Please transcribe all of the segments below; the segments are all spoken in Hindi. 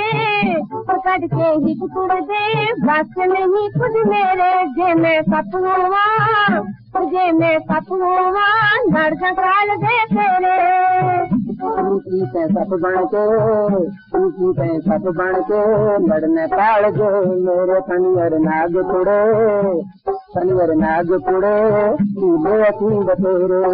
कट के ही टुकड़ दे बस नहीं कुछ मेरे जे मैं सप होवा जे मैं सप होवा नर जगाल दे तेरे ऊंची पे सप बन के लड़ने पाल जो मेरे शनिवार नाग कुड़े नीले असीम बतेरे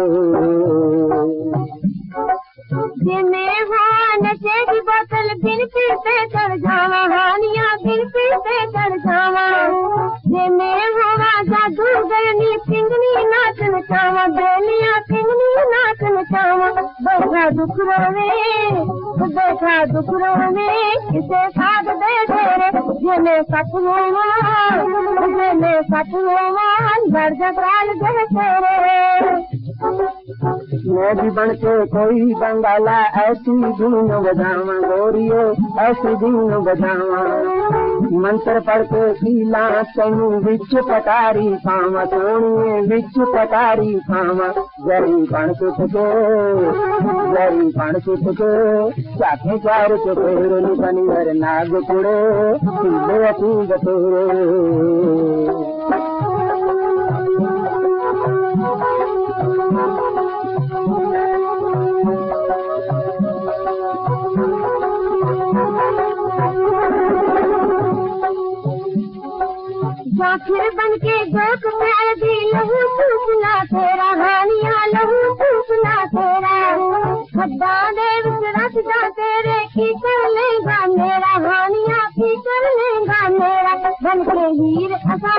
जिन्हें हाँ नशे की बोतल बिन पीते चढ़ जावा हानियाँ बिन पीते चढ़ जावा जिन्हें हवा जादूगरनी पिंगनी नाचन चावा बेलियाँ पिंगनी नाचन चावा देखा दुख रोवे इसे साथ दे तेरे जिन्हें सप होवा घर जगाल दे तेरे मैं भी बन के कोई बंगाला ऐसी धुन बजावा गोरियो ऐसी धुन बजावा मंत्र पढ़ के खीला तैनू विच पटारी पावा सोनिए विच पटारी पावा जरी बन सुट के चाखे चार के तेरे शनिवार नाग कुड़े सीधे असी बतेरे फिर बन के गोक में भी लहू सूखना तेरा हानियाँ लहू सूखना तेरा खड्डा देव रस जा तेरे की कर लेगा मेरा हानियाँ की कर लेगा मेरा बन के हीर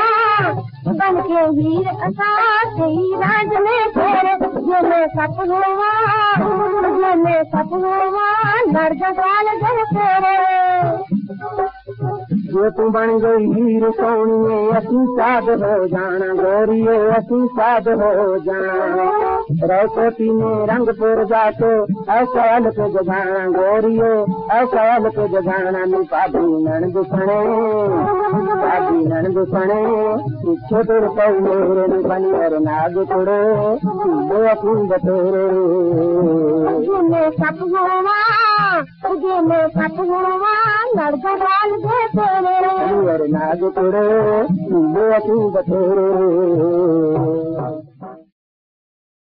असा तेरी राज में तेरे ये मैं सप होवा नर जगाल दे तेरे जो तू बन गई हीर सोनिए असी साध हो जाना गोरियो असी साध हो जाना रौकोटी में रंगपुर जाके ऐसा के जगाना गोरियो ऐसा के जगाना नी पादी नन दुसणे पीछे तुर पई मेरे नी बनियर नाग कुड़े सीधे असी बतेरे मैं सप होवा नर जगाल दे तेरे नाग कुड़े सीधे असी बतेरे